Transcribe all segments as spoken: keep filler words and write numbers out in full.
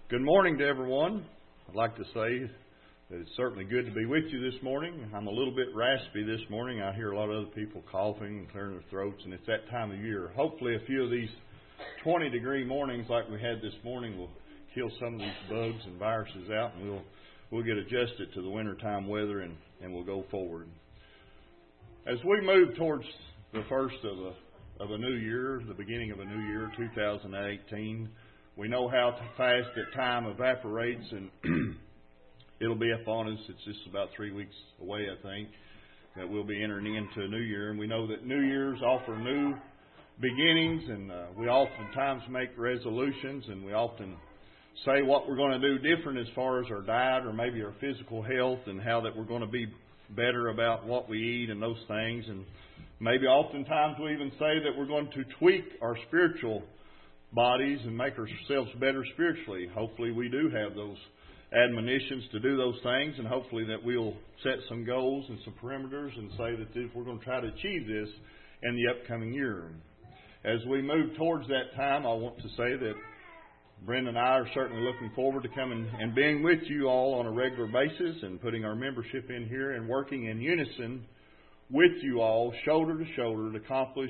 Good morning to everyone. I'd like to say that it's certainly good to be with you this morning. I'm a little bit raspy this morning. I hear a lot of other people coughing and clearing their throats, and it's that time of year. Hopefully a few of these twenty degree mornings like we had this morning will kill some of these bugs and viruses out, and we'll we'll get adjusted to the wintertime weather, and, and we'll go forward. As we move towards the first of a, of a new year, the beginning of a new year, two thousand eighteen, we know how fast that time evaporates, and it'll be upon us. It's just about three weeks away, I think, that we'll be entering into a new year. And we know that New Year's offer new beginnings, and uh, we oftentimes make resolutions, and we often say what we're going to do different as far as our diet or maybe our physical health, and how that we're going to be better about what we eat and those things. And maybe oftentimes we even say that we're going to tweak our spiritual bodies and make ourselves better spiritually. Hopefully we do have those admonitions to do those things, and hopefully that we'll set some goals and some perimeters and say that if we're going to try to achieve this in the upcoming year. As we move towards that time, I want to say that Brenda and I are certainly looking forward to coming and being with you all on a regular basis and putting our membership in here and working in unison with you all, shoulder to shoulder, to accomplish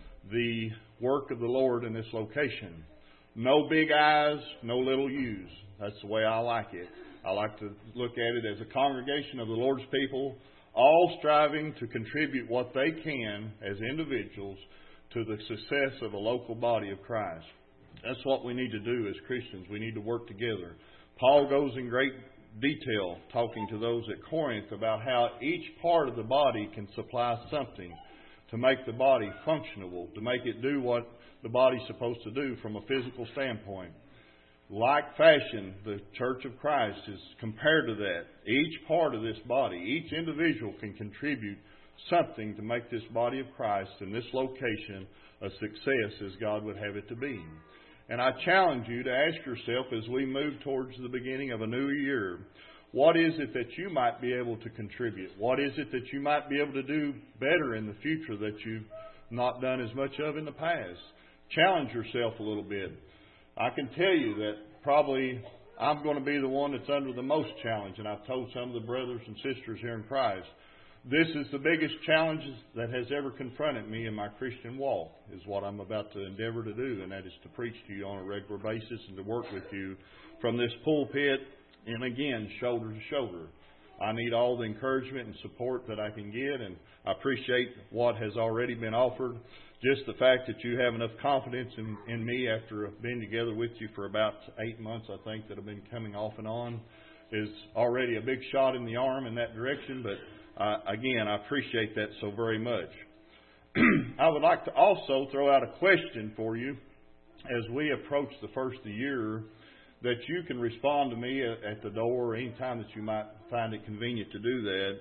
the work of the Lord in this location. No big I's, no little U's. That's the way I like it. I like to look at it as a congregation of the Lord's people, all striving to contribute what they can as individuals to the success of a local body of Christ. That's what we need to do as Christians. We need to work together. Paul goes in great detail talking to those at Corinth about how each part of the body can supply something to make the body functional, to make it do what the body's supposed to do from a physical standpoint. Like fashion, the Church of Christ is compared to that. Each part of this body, each individual can contribute something to make this body of Christ in this location a success as God would have it to be. And I challenge you to ask yourself as we move towards the beginning of a new year, what is it that you might be able to contribute? What is it that you might be able to do better in the future that you've not done as much of in the past? Challenge yourself a little bit. I can tell you that probably I'm going to be the one that's under the most challenge, and I've told some of the brothers and sisters here in Christ, this is the biggest challenge that has ever confronted me in my Christian walk, is what I'm about to endeavor to do, and that is to preach to you on a regular basis and to work with you from this pulpit, and again, shoulder to shoulder. I need all the encouragement and support that I can get, and I appreciate what has already been offered. Just the fact that you have enough confidence in, in me after being together with you for about eight months, I think, that have been coming off and on, is already a big shot in the arm in that direction. But uh, again, I appreciate that so very much. I would like to also throw out a question for you as we approach the first of the year, that you can respond to me at the door or any time that you might find it convenient to do that.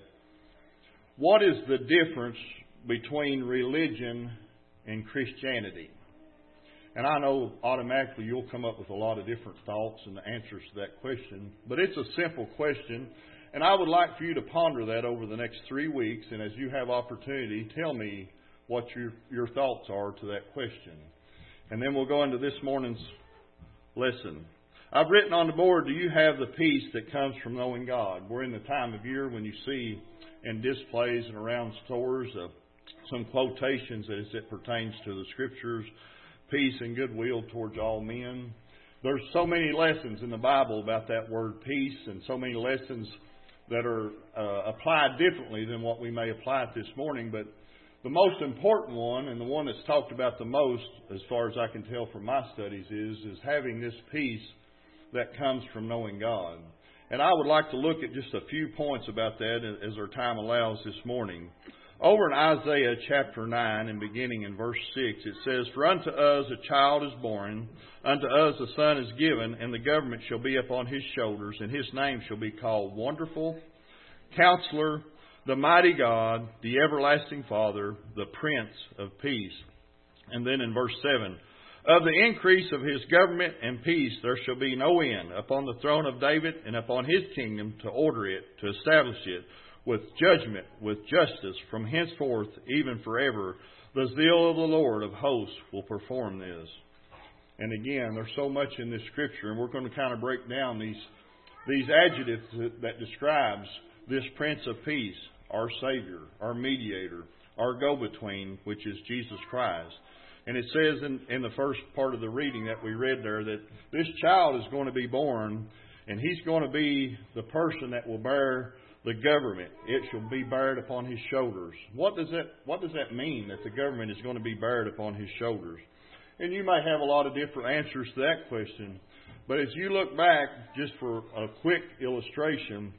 What is the difference between religion and Christianity? And I know automatically you'll come up with a lot of different thoughts and answers to that question, but it's a simple question, and I would like for you to ponder that over the next three weeks, and as you have opportunity, tell me what your, your thoughts are to that question. And then we'll go into this morning's lesson. I've written on the board, do you have the peace that comes from knowing God? We're in the time of year when you see in displays and around stores uh, some quotations as it pertains to the Scriptures, peace and goodwill towards all men. There's so many lessons in the Bible about that word peace, and so many lessons that are uh, applied differently than what we may apply it this morning. But the most important one, and the one that's talked about the most, as far as I can tell from my studies, is, is having this peace that comes from knowing God. And I would like to look at just a few points about that as our time allows this morning. Over in Isaiah chapter nine and beginning in verse six, it says, For unto us a child is born, unto us a son is given, and the government shall be upon his shoulders, and his name shall be called Wonderful, Counselor, the Mighty God, the Everlasting Father, the Prince of Peace. And then in verse seven, Of the increase of his government and peace there shall be no end upon the throne of David and upon his kingdom, to order it, to establish it with judgment, with justice from henceforth, even forever. The zeal of the Lord of hosts will perform this. And again, there's so much in this Scripture, and we're going to kind of break down these these adjectives that, that describes this Prince of Peace, our Savior, our Mediator, our go-between, which is Jesus Christ. And it says in, in the first part of the reading that we read there that this child is going to be born, and He's going to be the person that will bear the government. It shall be bared upon His shoulders. What does that What does that mean, that the government is going to be bared upon His shoulders? And you may have a lot of different answers to that question. But as you look back, just for a quick illustration,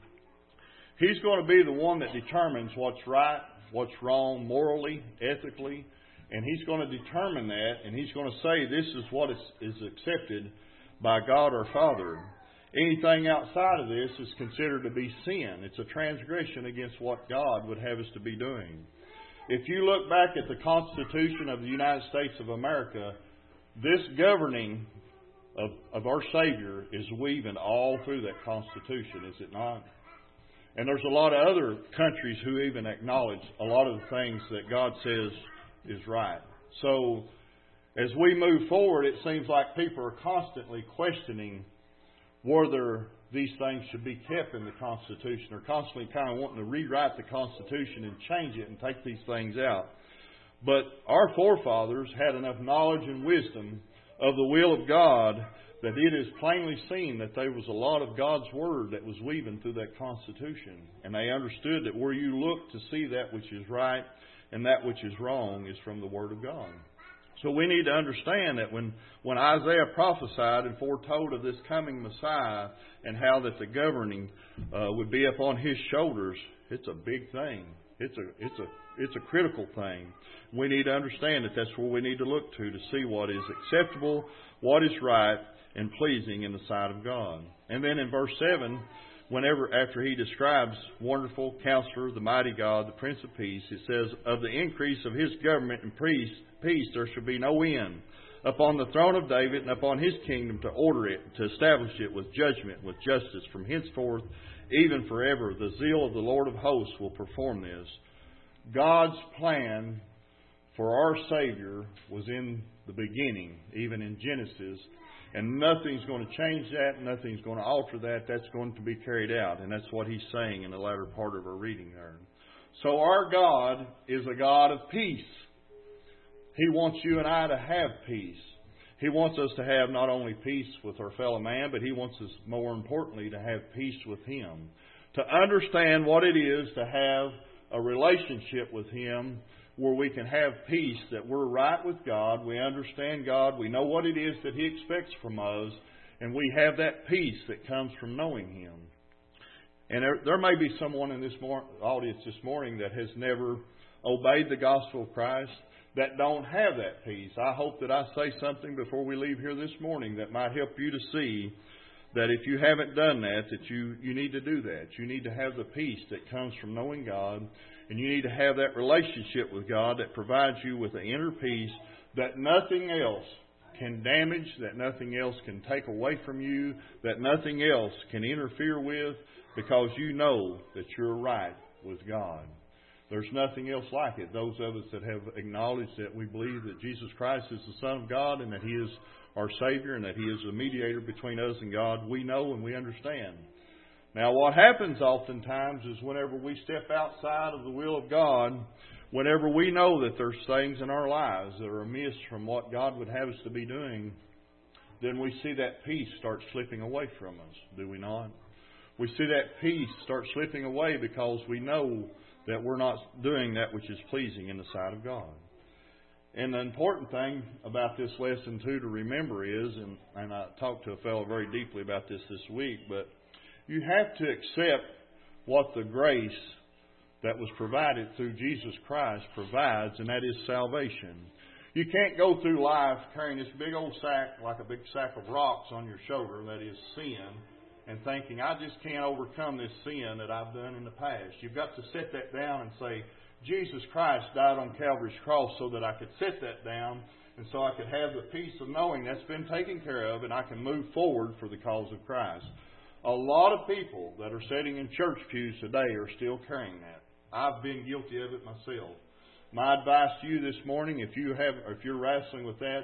He's going to be the one that determines what's right, what's wrong, morally, ethically. And He's going to determine that, and He's going to say this is what is, is accepted by God our Father. Anything outside of this is considered to be sin. It's a transgression against what God would have us to be doing. If you look back at the Constitution of the United States of America, this governing of, of our Savior is weaving all through that Constitution, is it not? And there's a lot of other countries who even acknowledge a lot of the things that God says is right. So, as we move forward, it seems like people are constantly questioning whether these things should be kept in the Constitution, or constantly kind of wanting to rewrite the Constitution and change it and take these things out. But our forefathers had enough knowledge and wisdom of the will of God that it is plainly seen that there was a lot of God's Word that was weaving through that Constitution. And they understood that where you look to see that which is right and that which is wrong is from the Word of God. So we need to understand that when, when Isaiah prophesied and foretold of this coming Messiah and how that the governing uh, would be upon His shoulders, it's a big thing. It's a it's a it's a critical thing. We need to understand that that's where we need to look to to see what is acceptable, what is right, and pleasing in the sight of God. And then in verse seven, whenever after He describes Wonderful Counselor, the Mighty God, the Prince of Peace, it says, of the increase of His government and peace, peace there shall be no end upon the throne of David and upon His kingdom, to order it, to establish it with judgment, with justice from henceforth, even forever. The zeal of the Lord of hosts will perform this. God's plan for our Savior was in the beginning, even in Genesis, and nothing's going to change that, nothing's going to alter that. That's going to be carried out, and that's what He's saying in the latter part of our reading there. So our God is a God of peace. He wants you and I to have peace. He wants us to have not only peace with our fellow man, but He wants us, more importantly, to have peace with Him. To understand what it is to have a relationship with Him where we can have peace, that we're right with God, we understand God, we know what it is that He expects from us, and we have that peace that comes from knowing Him. And there, there may be someone in this mor- audience this morning that has never obeyed the gospel of Christ, that don't have that peace. I hope that I say something before we leave here this morning that might help you to see that if you haven't done that, that you, you need to do that. You need to have the peace that comes from knowing God, and you need to have that relationship with God that provides you with an inner peace that nothing else can damage, that nothing else can take away from you, that nothing else can interfere with, because you know that you're right with God. There's nothing else like it. Those of us that have acknowledged that we believe that Jesus Christ is the Son of God and that He is our Savior and that He is the mediator between us and God, we know and we understand. Now, what happens oftentimes is whenever we step outside of the will of God, whenever we know that there's things in our lives that are amiss from what God would have us to be doing, then we see that peace start slipping away from us, do we not? We see that peace start slipping away because we know that we're not doing that which is pleasing in the sight of God. And the important thing about this lesson, too, to remember is, and, and I talked to a fellow very deeply about this this week, but you have to accept what the grace that was provided through Jesus Christ provides, and that is salvation. You can't go through life carrying this big old sack, like a big sack of rocks on your shoulder, that is sin, and thinking, I just can't overcome this sin that I've done in the past. You've got to set that down and say, Jesus Christ died on Calvary's cross so that I could set that down and so I could have the peace of knowing that's been taken care of and I can move forward for the cause of Christ. A lot of people that are sitting in church pews today are still carrying that. I've been guilty of it myself. My advice to you this morning, if you have, or if you're wrestling with that,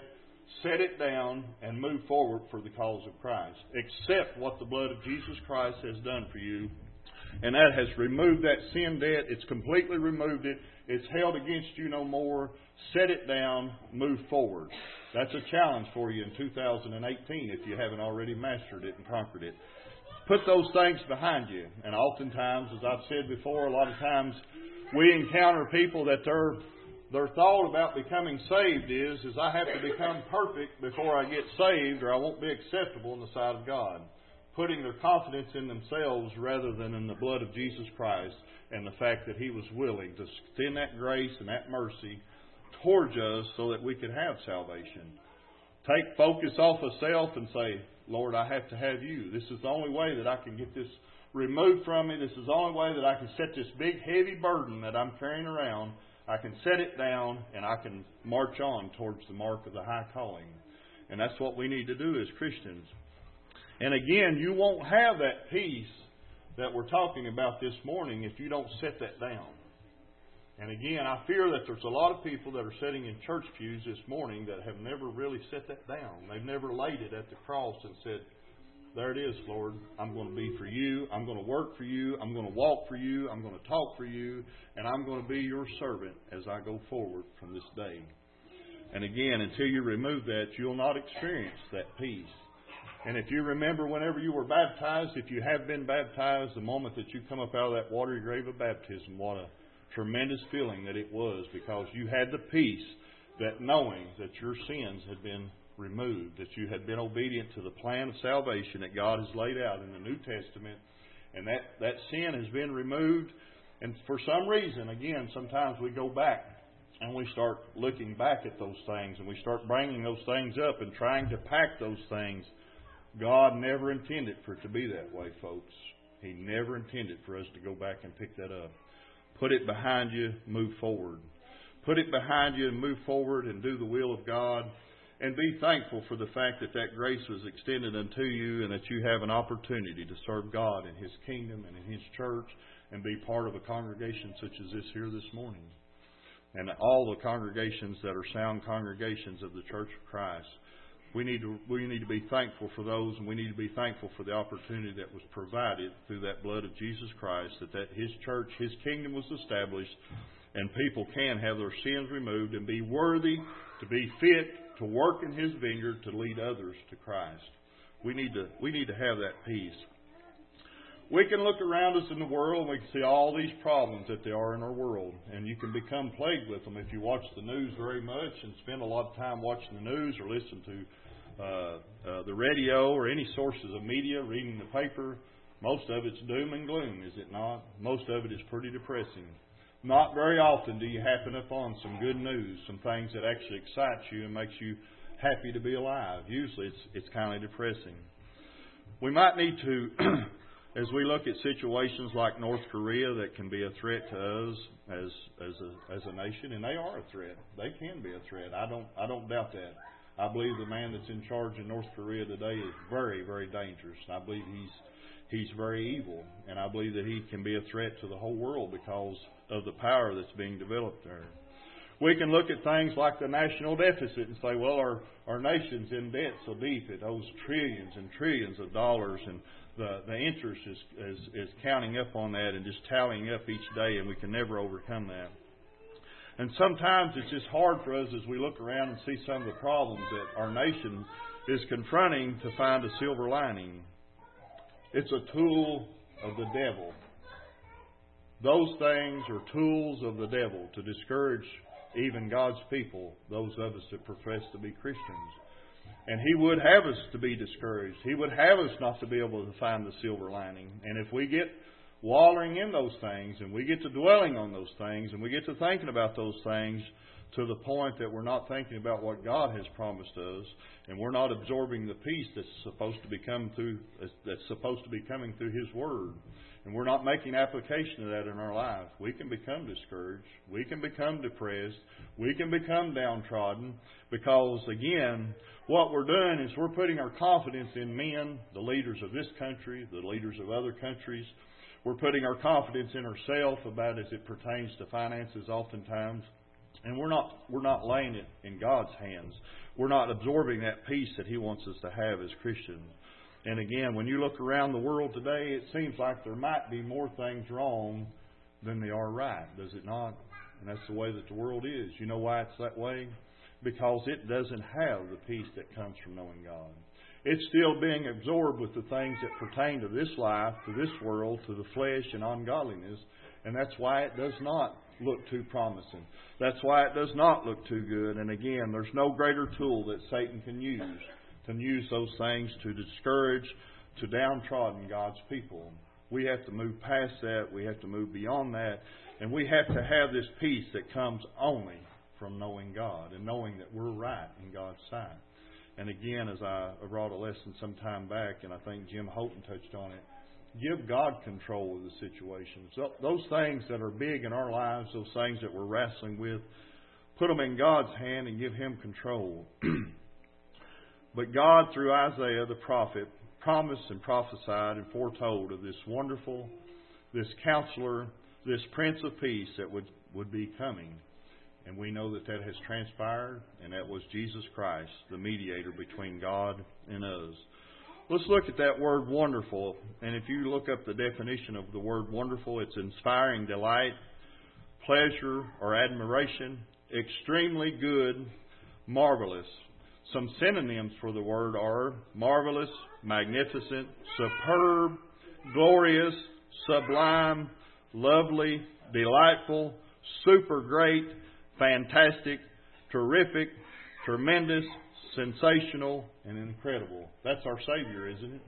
set it down, and move forward for the cause of Christ. Accept what the blood of Jesus Christ has done for you. And that has removed that sin debt. It's completely removed it. It's held against you no more. Set it down. Move forward. That's a challenge for you in two thousand eighteen if you haven't already mastered it and conquered it. Put those things behind you. And oftentimes, as I've said before, a lot of times we encounter people that their their thought about becoming saved is, is I have to become perfect before I get saved or I won't be acceptable in the sight of God. Putting their confidence in themselves rather than in the blood of Jesus Christ and the fact that He was willing to extend that grace and that mercy towards us so that we could have salvation. Take focus off of self and say, Lord, I have to have You. This is the only way that I can get this removed from me. This is the only way that I can set this big heavy burden that I'm carrying around. I can set it down and I can march on towards the mark of the high calling. And that's what we need to do as Christians. And again, you won't have that peace that we're talking about this morning if you don't set that down. And again, I fear that there's a lot of people that are sitting in church pews this morning that have never really set that down. They've never laid it at the cross and said, there it is, Lord. I'm going to be for You. I'm going to work for You. I'm going to walk for You. I'm going to talk for You. And I'm going to be Your servant as I go forward from this day. And again, until you remove that, you'll not experience that peace. And if you remember whenever you were baptized, if you have been baptized, the moment that you come up out of that watery grave of baptism, what a tremendous feeling that it was, because you had the peace that knowing that your sins had been removed, that you had been obedient to the plan of salvation that God has laid out in the New Testament, and that, that sin has been removed. And for some reason, again, sometimes we go back and we start looking back at those things and we start bringing those things up and trying to pack those things. God never intended for it to be that way, folks. He never intended for us to go back and pick that up. Put it behind you, move forward. Put it behind you and move forward and do the will of God. And be thankful for the fact that that grace was extended unto you and that you have an opportunity to serve God in His kingdom and in His church and be part of a congregation such as this here this morning. And all the congregations that are sound congregations of the Church of Christ. We need to we need to be thankful for those, and we need to be thankful for the opportunity that was provided through that blood of Jesus Christ, that, that His church, His kingdom was established, and people can have their sins removed and be worthy to be fit to work in His vineyard to lead others to Christ. We need to we need to have that peace. We can look around us in the world and we can see all these problems that there are in our world, and you can become plagued with them if you watch the news very much and spend a lot of time watching the news or listen to Uh, uh, the radio or any sources of media, reading the paper. Most of it's doom and gloom, is it not? Most of it is pretty depressing. Not very often do you happen upon some good news, some things that actually excite you and makes you happy to be alive. Usually it's it's kind of depressing. We might need to, as we look at situations like North Korea that can be a threat to us as as a as a nation, and they are a threat. They can be a threat. I don't I don't doubt that. I believe the man that's in charge in North Korea today is very, very dangerous. I believe he's he's very evil. And I believe that he can be a threat to the whole world because of the power that's being developed there. We can look at things like the national deficit and say, well, our, our nation's in debt so deep. It owes trillions and trillions of dollars, and the, the interest is, is, is counting up on that and just tallying up each day, and we can never overcome that. And sometimes it's just hard for us as we look around and see some of the problems that our nation is confronting to find a silver lining. It's a tool of the devil. Those things are tools of the devil to discourage even God's people, those of us that profess to be Christians. And He would have us to be discouraged. He would have us not to be able to find the silver lining. And if we get wallowing in those things, and we get to dwelling on those things, and we get to thinking about those things to the point that we're not thinking about what God has promised us, and we're not absorbing the peace that's supposed to be coming through, that's supposed to be coming through His Word, and we're not making application of that in our life, we can become discouraged, we can become depressed, we can become downtrodden, because again, what we're doing is we're putting our confidence in men, the leaders of this country, the leaders of other countries. We're putting our confidence in ourselves about as it pertains to finances oftentimes. And we're not we're not laying it in God's hands. we're not absorbing that peace that He wants us to have as Christians. And again, when you look around the world today, it seems like there might be more things wrong than they are right, does it not? And that's the way that the world is. You know why it's that way? Because it doesn't have the peace that comes from knowing God. It's still being absorbed with the things that pertain to this life, to this world, to the flesh and ungodliness. And that's why it does not look too promising. That's why it does not look too good. And again, there's no greater tool that Satan can use can use those things to discourage, to downtrodden God's people. We have to move past that. We have to move beyond that. And we have to have this peace that comes only from knowing God and knowing that we're right in God's sight. And again, as I brought a lesson some time back, and I think Jim Houghton touched on it, give God control of the situations. Those things that are big in our lives, those things that we're wrestling with, put them in God's hand and give Him control. But God, through Isaiah the prophet, promised and prophesied and foretold of this wonderful, this counselor, this Prince of Peace that would, would be coming. And we know that that has transpired, and that was Jesus Christ, the mediator between God and us. Let's look at that word wonderful. And if you look up the definition of the word wonderful, it's inspiring delight, pleasure, or admiration, extremely good, marvelous. Some synonyms for the word are marvelous, magnificent, superb, glorious, sublime, lovely, delightful, super great, fantastic, terrific, tremendous, sensational, and incredible. That's our Savior, isn't it?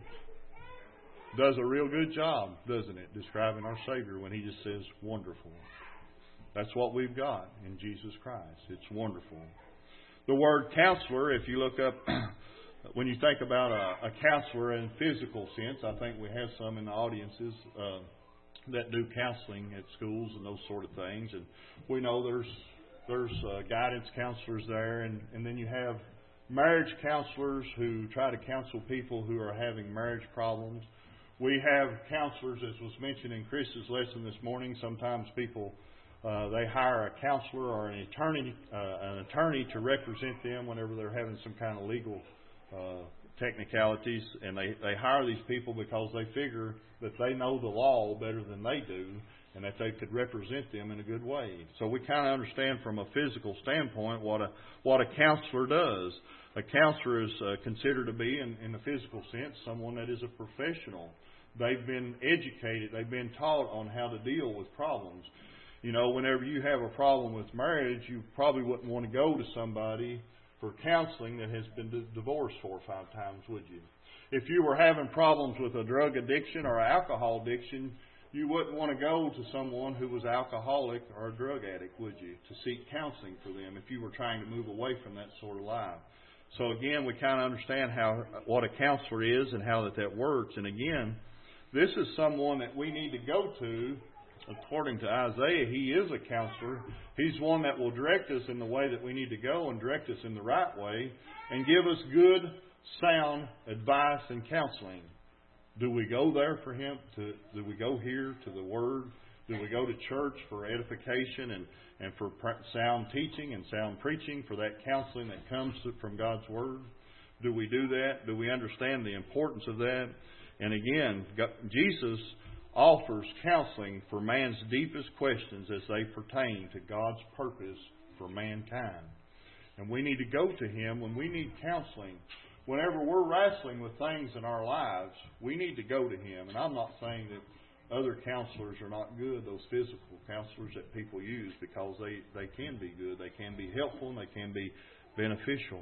Does a real good job, doesn't it, describing our Savior when He just says wonderful. That's what we've got in Jesus Christ. It's wonderful. The word counselor, if you look up, when you think about a, a counselor in physical sense, I think we have some in the audiences uh, that do counseling at schools and those sort of things. And we know there's there's uh, guidance counselors there, and, and then you have marriage counselors who try to counsel people who are having marriage problems. We have counselors, as was mentioned in Chris's lesson this morning. Sometimes people Uh, they hire a counselor or an attorney, uh, an attorney to represent them whenever they're having some kind of legal uh, technicalities, and they, they hire these people because they figure that they know the law better than they do, and that they could represent them in a good way. So we kind of understand from a physical standpoint what a what a counselor does. A counselor is uh, considered to be, in, in the physical sense, someone that is a professional. They've been educated. They've been taught on how to deal with problems. You know, whenever you have a problem with marriage, you probably wouldn't want to go to somebody for counseling that has been divorced four or five times, would you? If you were having problems with a drug addiction or alcohol addiction, you wouldn't want to go to someone who was alcoholic or a drug addict, would you, to seek counseling for them if you were trying to move away from that sort of life. So again, we kind of understand how what a counselor is and how that, that works. And again, this is someone that we need to go to. According to Isaiah, he is a counselor. He's one that will direct us in the way that we need to go and direct us in the right way and give us good, sound advice and counseling. Do we go there for him? To, do we go here to the Word? Do we go to church for edification and, and for sound teaching and sound preaching, for that counseling that comes from God's Word? Do we do that? Do we understand the importance of that? And again, God, Jesus offers counseling for man's deepest questions as they pertain to God's purpose for mankind. And we need to go to Him when we need counseling. Whenever we're wrestling with things in our lives, we need to go to Him. And I'm not saying that other counselors are not good, those physical counselors that people use, because they, they can be good, they can be helpful, and they can be beneficial.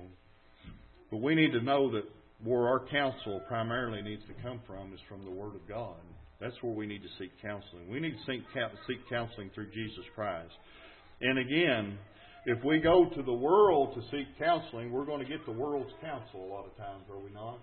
But we need to know that where our counsel primarily needs to come from is from the Word of God. That's where we need to seek counseling. We need to seek, seek counseling through Jesus Christ. And again, if we go to the world to seek counseling, we're going to get the world's counsel a lot of times, are we not?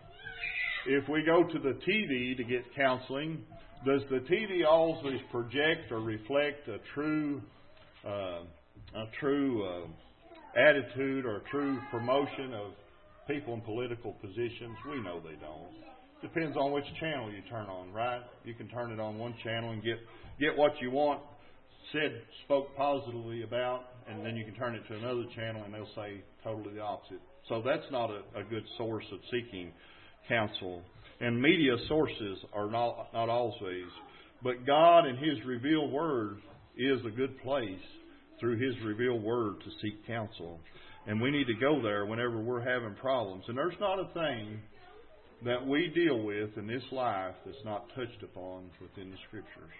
If we go to the T V to get counseling, does the T V always project or reflect a true, uh, a true uh, attitude or a true promotion of people in political positions? We know they don't. Depends on which channel you turn on, right? You can turn it on one channel and get get what you want said, spoke positively about, and then you can turn it to another channel and they'll say totally the opposite. So that's not a, a good source of seeking counsel. And media sources are not, not always. But God and His revealed Word is a good place through His revealed Word to seek counsel. And we need to go there whenever we're having problems. And there's not a thing that we deal with in this life that's not touched upon within the Scriptures.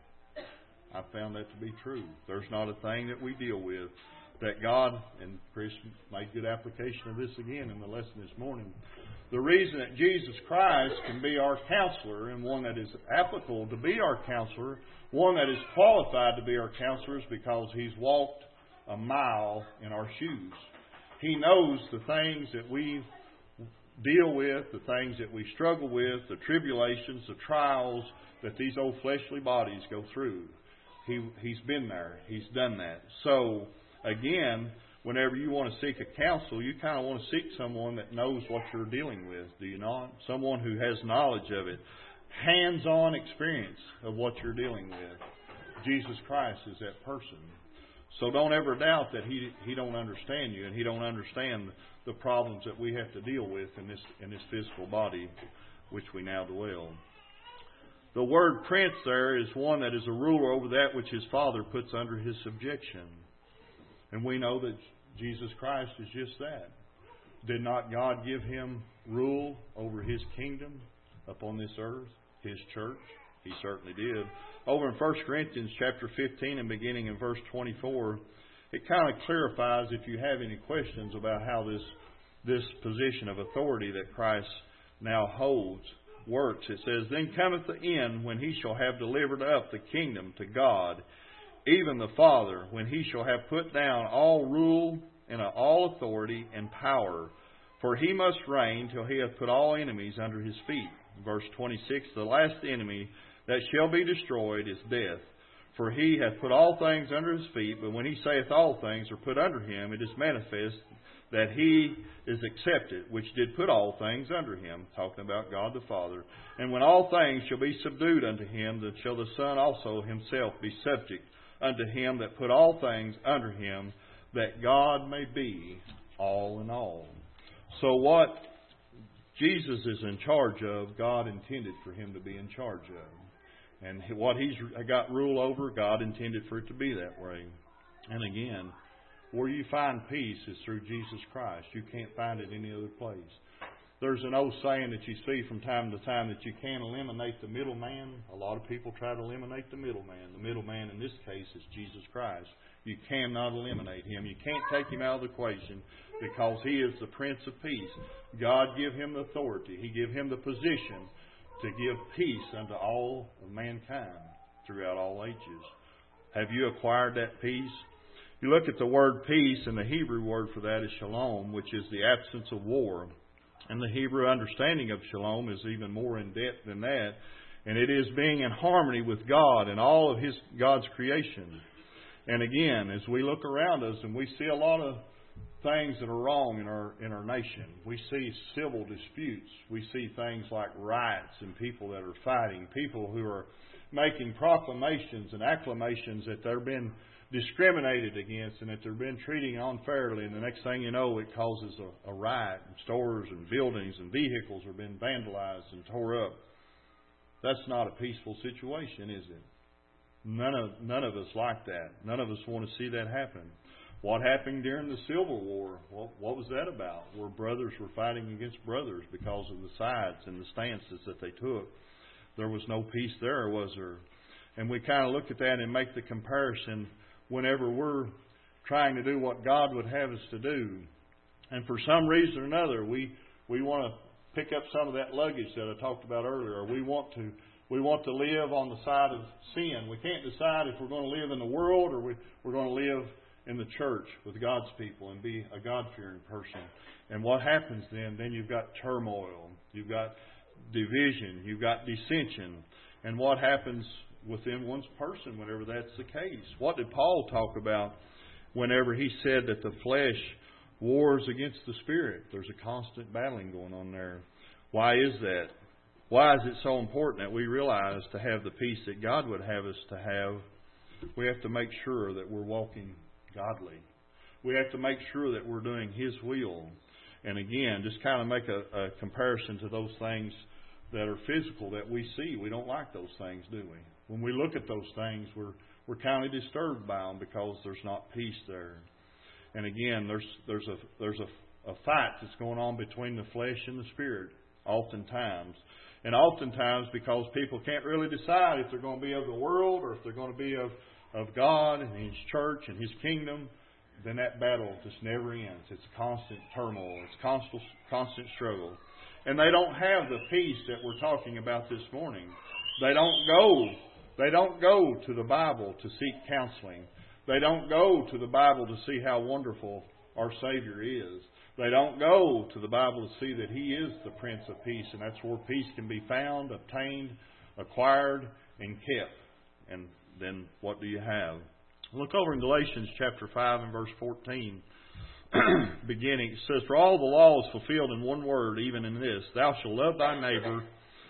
I found that to be true. There's not a thing that we deal with that God, and Chris made good application of this again in the lesson this morning. The reason that Jesus Christ can be our counselor, and one that is applicable to be our counselor, one that is qualified to be our counselor, is because He's walked a mile in our shoes. He knows the things that we deal with, the things that we struggle with, the tribulations, the trials that these old fleshly bodies go through. He, he's been there. He's done that. So, again, whenever you want to seek a counsel, you kind of want to seek someone that knows what you're dealing with, do you not? Someone who has knowledge of it. Hands-on experience of what you're dealing with. Jesus Christ is that person. So don't ever doubt that He He don't understand you, and He don't understand the problems that we have to deal with in this in this physical body which we now dwell. The word prince there is one that is a ruler over that which His Father puts under His subjection. And we know that Jesus Christ is just that. Did not God give Him rule over His kingdom upon this earth, His church? He certainly did. Over in First Corinthians chapter fifteen and beginning in verse twenty-four, it kind of clarifies, if you have any questions about how this, this position of authority that Christ now holds works. It says, Then cometh the end, when He shall have delivered up the kingdom to God, even the Father, when He shall have put down all rule and all authority and power. For He must reign till He hath put all enemies under His feet. Verse twenty-six, The last enemy that shall be destroyed is death. For He hath put all things under His feet, but when He saith all things are put under Him, it is manifest that He is accepted, which did put all things under Him, talking about God the Father. And when all things shall be subdued unto Him, then shall the Son also Himself be subject unto Him that put all things under Him, that God may be all in all. So what Jesus is in charge of, God intended for Him to be in charge of. And what He's got rule over, God intended for it to be that way. And again, where you find peace is through Jesus Christ. You can't find it any other place. There's an old saying that you see from time to time that you can't eliminate the middleman. A lot of people try to eliminate the middleman. The middleman in this case is Jesus Christ. You cannot eliminate Him. You can't take Him out of the equation because He is the Prince of Peace. God give Him the authority. He give Him the position to give peace unto all of mankind throughout all ages. Have you acquired that peace? You look at the word peace, and the Hebrew word for that is shalom, which is the absence of war. And the Hebrew understanding of shalom is even more in depth than that. And it is being in harmony with God and all of His God's creation. And again, as we look around us and we see a lot of things that are wrong in our in our nation, we see civil disputes. We see things like riots and people that are fighting, people who are making proclamations and acclamations that they're being discriminated against and that they're being treated unfairly. And the next thing you know, it causes a, a riot, and stores and buildings and vehicles are being vandalized and tore up. That's not a peaceful situation, is it? None of none of us like that. None of us want to see that happen. What happened during the Civil War? What, what was that about? Where brothers were fighting against brothers because of the sides and the stances that they took. There was no peace there, was there? And we kind of look at that and make the comparison whenever we're trying to do what God would have us to do. And for some reason or another, we, we want to pick up some of that luggage that I talked about earlier. We want to we want to live on the side of sin. We can't decide if we're going to live in the world or we, we're going to live in the church with God's people and be a God-fearing person. And what happens then? Then you've got turmoil. You've got division. You've got dissension. And what happens within one's person whenever that's the case? What did Paul talk about whenever he said that the flesh wars against the spirit? There's a constant battling going on there. Why is that? Why is it so important that we realize to have the peace that God would have us to have? We have to make sure that we're walking godly. We have to make sure that we're doing His will. And again, just kind of make a, a comparison to those things that are physical that we see. We don't like those things, do we? When we look at those things, we're we're kind of disturbed by them because there's not peace there. And again, there's there's a there's a, a fight that's going on between the flesh and the spirit, oftentimes. And oftentimes, because people can't really decide if they're going to be of the world or if they're going to be of, of God and His church and His kingdom, then that battle just never ends. It's a constant turmoil. It's constant constant struggle. And they don't have the peace that we're talking about this morning. They don't go. They don't go to the Bible to seek counseling. They don't go to the Bible to see how wonderful our Savior is. They don't go to the Bible to see that He is the Prince of Peace, and that's where peace can be found, obtained, acquired, and kept. And then what do you have? Look over in Galatians chapter five and verse fourteen. Beginning, it says, "For all the law is fulfilled in one word, even in this, thou shalt love thy neighbor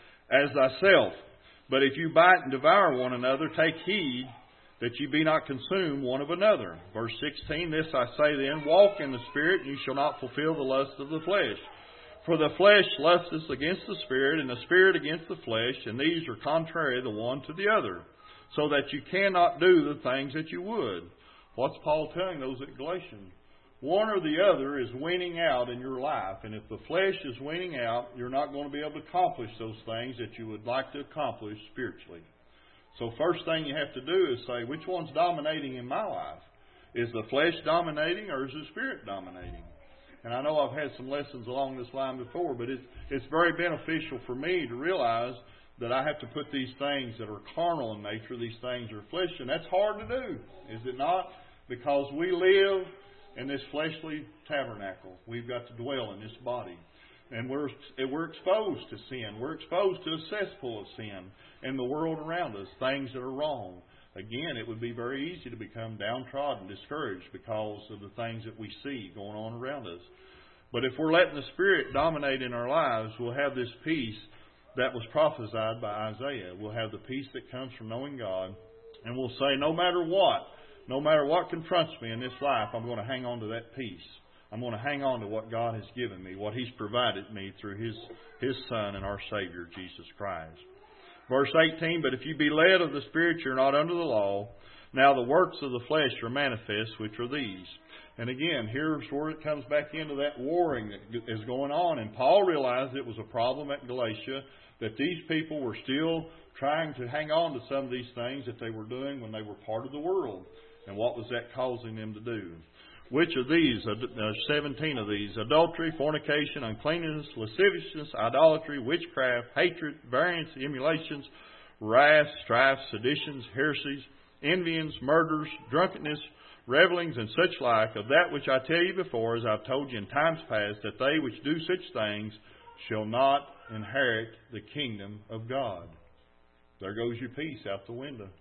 as thyself. But if you bite and devour one another, take heed that ye be not consumed one of another." Verse sixteen, "This I say then, walk in the Spirit, and ye shall not fulfill the lust of the flesh. For the flesh lusteth against the Spirit, and the Spirit against the flesh, and these are contrary the one to the other, so that you cannot do the things that you would." What's Paul telling those at Galatians? One or the other is winning out in your life. And if the flesh is winning out, you're not going to be able to accomplish those things that you would like to accomplish spiritually. So first thing you have to do is say, which one's dominating in my life? Is the flesh dominating or is the Spirit dominating? And I know I've had some lessons along this line before, but it's, it's very beneficial for me to realize that I have to put these things that are carnal in nature, these things are flesh, and that's hard to do, is it not? Because we live in this fleshly tabernacle. We've got to dwell in this body. And we're we're exposed to sin. We're exposed to a cesspool of sin in the world around us, things that are wrong. Again, it would be very easy to become downtrodden, discouraged because of the things that we see going on around us. But if we're letting the Spirit dominate in our lives, we'll have this peace that was prophesied by Isaiah. We'll have the peace that comes from knowing God. And we'll say, no matter what, no matter what confronts me in this life, I'm going to hang on to that peace. I'm going to hang on to what God has given me, what He's provided me through His, His Son and our Savior, Jesus Christ. Verse eighteen, "But if you be led of the Spirit, you're not under the law. Now the works of the flesh are manifest, which are these." And again, here's where it comes back into that warring that is going on. And Paul realized it was a problem at Galatia, that these people were still trying to hang on to some of these things that they were doing when they were part of the world. And what was that causing them to do? "Which of these, uh, seventeen of these, adultery, fornication, uncleanness, lasciviousness, idolatry, witchcraft, hatred, variance, emulations, wrath, strife, seditions, heresies, envyings, murders, drunkenness, revelings, and such like, of that which I tell you before, as I've told you in times past, that they which do such things shall not inherit the kingdom of God." There goes your peace out the window.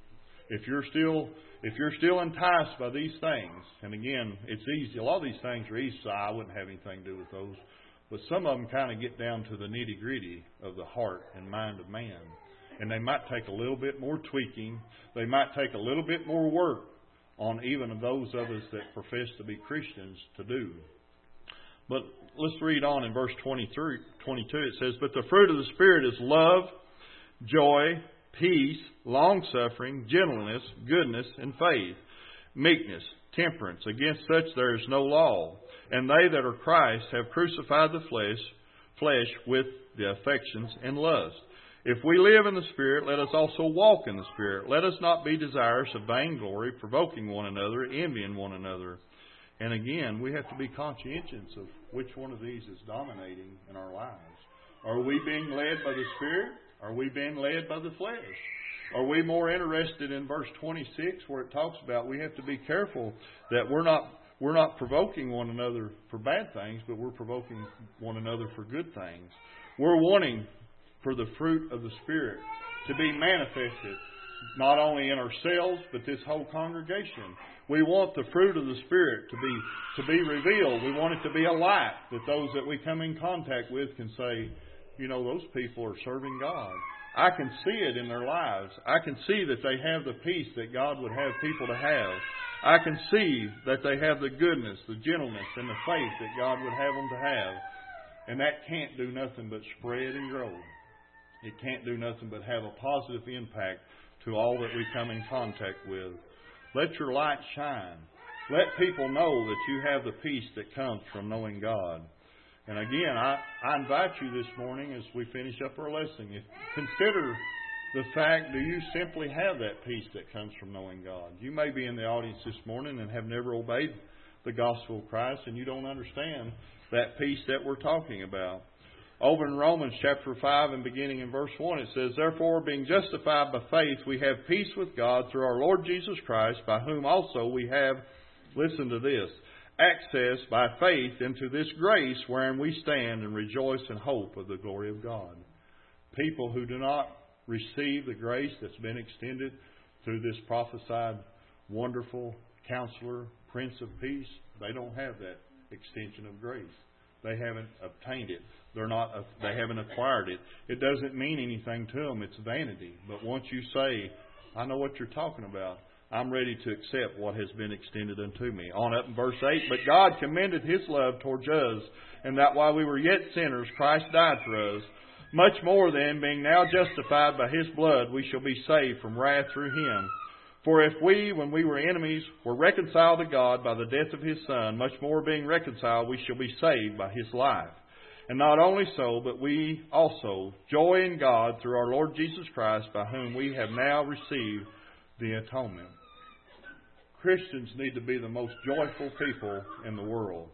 If you're still if you're still enticed by these things, and again, it's easy. A lot of these things are easy, so I wouldn't have anything to do with those. But some of them kind of get down to the nitty-gritty of the heart and mind of man. And they might take a little bit more tweaking. They might take a little bit more work on even those of us that profess to be Christians to do. But let's read on in verse twenty-three, twenty-two. It says, "But the fruit of the Spirit is love, joy, peace, long-suffering, gentleness, goodness, and faith, meekness, temperance. Against such there is no law. And they that are Christ have crucified the flesh, flesh with the affections and lust. If we live in the Spirit, let us also walk in the Spirit. Let us not be desirous of vainglory, provoking one another, envying one another." And again, we have to be conscientious of which one of these is dominating in our lives. Are we being led by the Spirit? Are we being led by the flesh? Are we more interested in verse twenty-six, where it talks about we have to be careful that we're not we're not provoking one another for bad things, but we're provoking one another for good things. We're wanting for the fruit of the Spirit to be manifested, not only in ourselves, but this whole congregation. We want the fruit of the Spirit to be to be revealed. We want it to be a light that those that we come in contact with can say, you know, those people are serving God. I can see it in their lives. I can see that they have the peace that God would have people to have. I can see that they have the goodness, the gentleness, and the faith that God would have them to have. And that can't do nothing but spread and grow. It can't do nothing but have a positive impact to all that we come in contact with. Let your light shine. Let people know that you have the peace that comes from knowing God. And again, I, I invite you this morning as we finish up our lesson, if, consider the fact, do you simply have that peace that comes from knowing God? You may be in the audience this morning and have never obeyed the gospel of Christ, and you don't understand that peace that we're talking about. Over in Romans chapter five and beginning in verse one, it says, Therefore, being justified by faith, we have peace with God through our Lord Jesus Christ, by whom also we have, listen to this, access by faith into this grace wherein we stand and rejoice in hope of the glory of God. People who do not receive the grace that's been extended through this prophesied wonderful counselor, Prince of Peace, they don't have that extension of grace. They haven't obtained it. They're not. They haven't acquired it. It doesn't mean anything to them. It's vanity. But once you say, I know what you're talking about, I'm ready to accept what has been extended unto me. On up in verse eight, But God commended His love towards us, and that while we were yet sinners, Christ died for us. Much more then, being now justified by His blood, we shall be saved from wrath through Him. For if we, when we were enemies, were reconciled to God by the death of His Son, much more being reconciled, we shall be saved by His life. And not only so, but we also joy in God through our Lord Jesus Christ, by whom we have now received the atonement. Christians need to be the most joyful people in the world.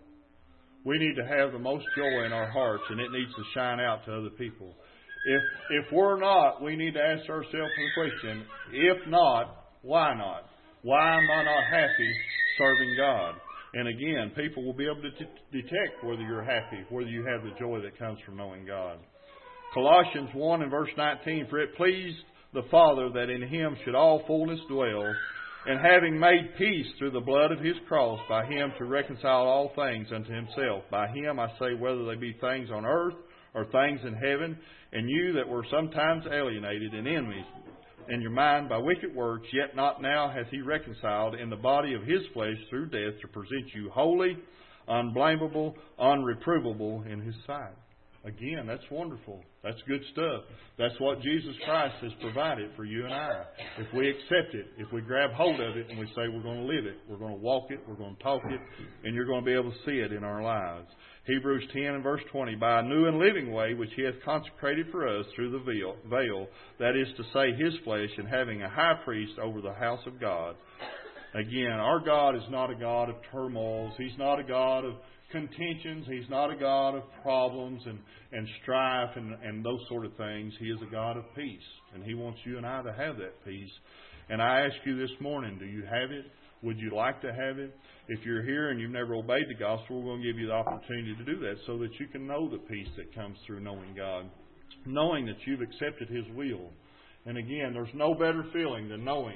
We need to have the most joy in our hearts, and it needs to shine out to other people. If if we're not, we need to ask ourselves the question, if not, why not? Why am I not happy serving God? And again, people will be able to t- detect whether you're happy, whether you have the joy that comes from knowing God. Colossians one and verse nineteen, For it pleased the Father that in Him should all fullness dwell, and having made peace through the blood of His cross, by Him to reconcile all things unto Himself. By Him, I say, whether they be things on earth or things in heaven, and you that were sometimes alienated and enemies in your mind by wicked works, yet not now hath He reconciled in the body of His flesh through death, to present you holy, unblameable, unreprovable in His sight. Again, that's wonderful. That's good stuff. That's what Jesus Christ has provided for you and I. If we accept it, if we grab hold of it and we say we're going to live it, we're going to walk it, we're going to talk it, and you're going to be able to see it in our lives. Hebrews ten and verse twenty, By a new and living way which He hath consecrated for us through the veil, veil, that is to say His flesh, and having a high priest over the house of God. Again, our God is not a God of turmoils. He's not a God of contentions. He's not a God of problems and, and strife and, and those sort of things. He is a God of peace. And He wants you and I to have that peace. And I ask you this morning, do you have it? Would you like to have it? If you're here and you've never obeyed the gospel, we're going to give you the opportunity to do that so that you can know the peace that comes through knowing God, knowing that you've accepted His will. And again, there's no better feeling than knowing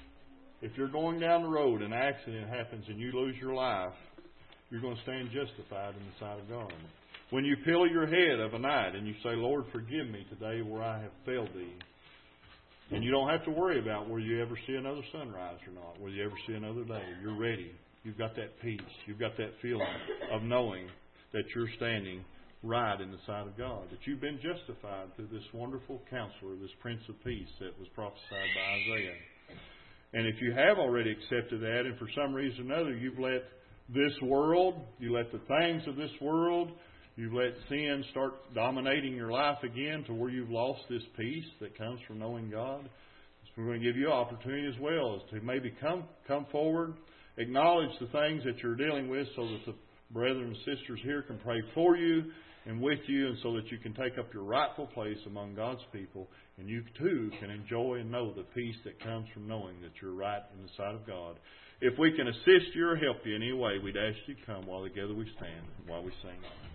if you're going down the road and an accident happens and you lose your life, you're going to stand justified in the sight of God. When you pillow your head of a night and you say, Lord, forgive me today where I have failed Thee. And you don't have to worry about whether you ever see another sunrise or not, whether you ever see another day. You're ready. You've got that peace. You've got that feeling of knowing that you're standing right in the sight of God, that you've been justified through this wonderful counselor, this Prince of Peace that was prophesied by Isaiah. And if you have already accepted that, and for some reason or another you've let this world, you let the things of this world, you've let sin start dominating your life again to where you've lost this peace that comes from knowing God, so we're going to give you an opportunity as well as to maybe come come forward, acknowledge the things that you're dealing with so that the brethren and sisters here can pray for you and with you, and so that you can take up your rightful place among God's people, and you too can enjoy and know the peace that comes from knowing that you're right in the sight of God. If we can assist you or help you in any way, we'd ask you to come while together we stand, while we sing.